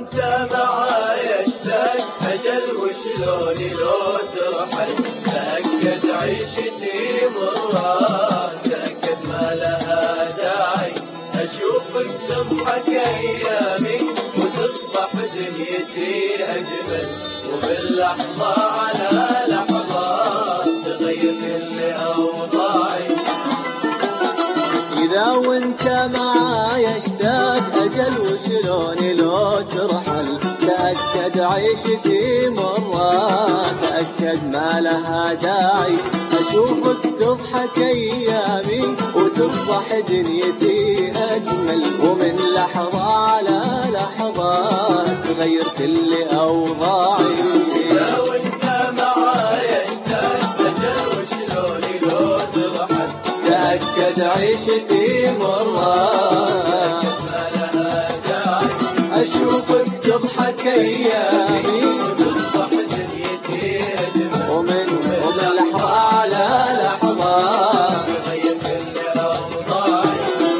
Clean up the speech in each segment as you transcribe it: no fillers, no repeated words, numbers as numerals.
وانت معايا اشتاق أجل وشلوني لو ترحل. تأكد عيشتي مرة، تأكد ما لها داعي. أشوفك تضحك أيامي وتصبح دنيتي أجمل، وباللحظة على لحظة تغير كل أوضاعي. إذا وانت معايا اشتاق أجل وشلوني لو ترحل. تأكد عيشتي مرة، تأكد ما لها داعي. أشوفك تضحك أيامي وتصبح دنيتي أجمل، ومن لحظة على لحظة تغير كل أوضاعي. إذا وانت معايا اشتاق أجل وشلوني لو ترحل. تأكد عيشتي مرة، ما لها داعي. أشوفك تضحك أيامي وتصبح دنيتي أجمل، ومن لحظة على لحظة تغير كل أوضاعي.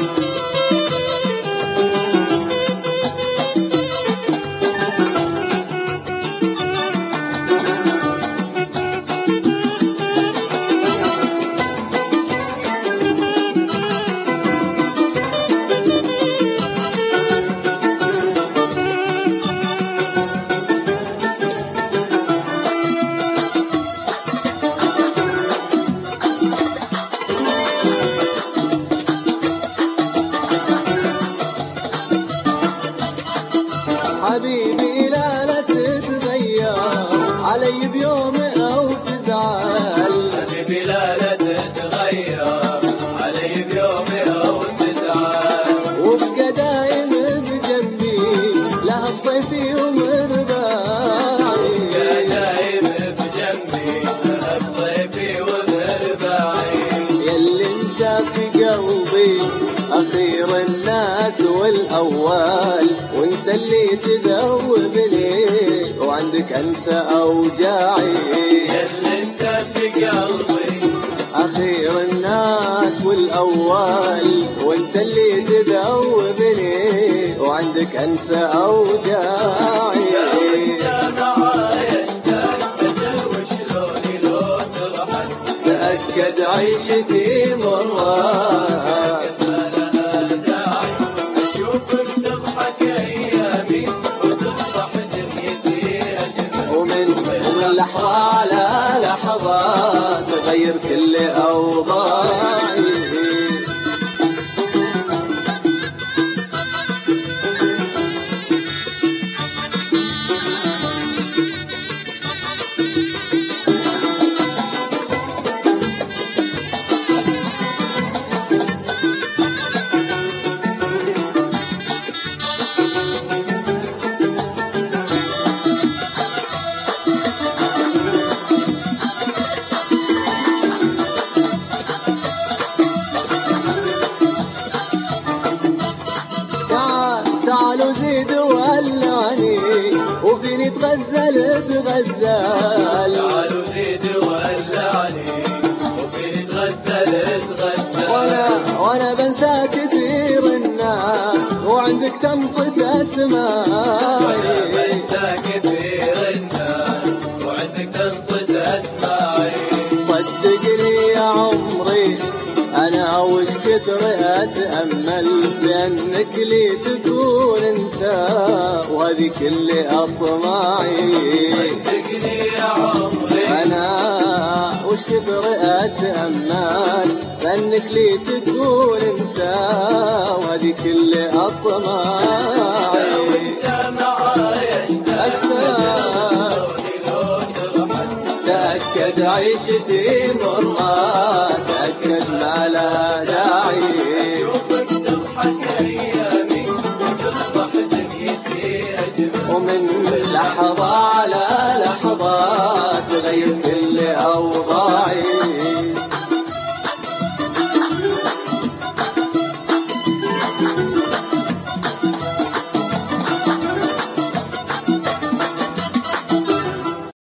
حبيبي لا تتغير علي بيوم أو تزعل. حبيبي لا تتغير علي بيوم أو تزعل. وابقى دايم بجنبي لا بصيفي ومرباعي. وابقى دايم بجنبي لا بصيفي ومرباعي. ياللي انت في قلبي أخير الناس والأول، وانت اللي تذوبني وعندك أنسى أوجاعي. ياللي انت في قلبي أخير الناس والأول، وانت اللي تذوبني وعندك أنسى أوجاعي. وانت معايا اشتاق أجل وشلوني لو ترحل. تأكد عيشتي مرة، ما لها داعي. أشوفك تضحك أيامي وتصبح دنيتي أجمل، ومن لحظة على لحظة تغير كل أوضاعي. تعالوا زيدوا ولعني وفيني تغزل تغزل. تعالوا زيد ولعني وفيني تغزل. وانا بنسى كثير الناس وعندك تنصت اسماعي. بنسى كثير الناس وعندك تنصت اسماعي. صدقني يا عمري انا وش كثر اتامل بانك لي تكون انت وهذه كل اطماعي. صدقني يا عمري انا وش كثر اتامل بانك لي تكون انت وهذه كل اطماعي. وانت معايا اشتاق لو ترحل. تأكد عيشتي مرة، تأكد ما لها داعي. أشوفك تضحك أيامي وتصبح دنيتي أجمل، ومن لحظة